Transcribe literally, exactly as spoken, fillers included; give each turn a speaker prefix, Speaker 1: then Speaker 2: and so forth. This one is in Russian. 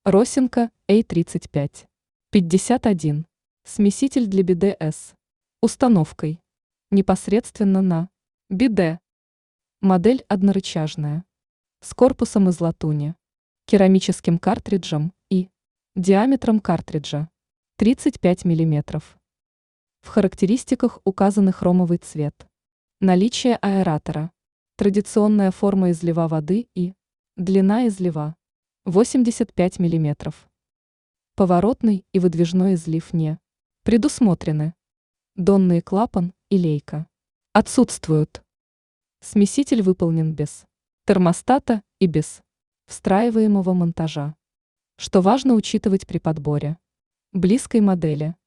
Speaker 1: Росинка эй тридцать пять. пятьдесят один. Смеситель для биде С. Установкой. Непосредственно на биде. Модель однорычажная. С корпусом из латуни. Керамическим картриджем и диаметром картриджа тридцать пять миллиметров. В характеристиках указаны хромовый цвет, наличие аэратора, традиционная форма излива воды и длина излива восемьдесят пять миллиметров. Поворотный и выдвижной излив не предусмотрены. Донный клапан и лейка отсутствуют. Смеситель выполнен без термостата и без встраиваемого монтажа, что важно учитывать при подборе близкой модели.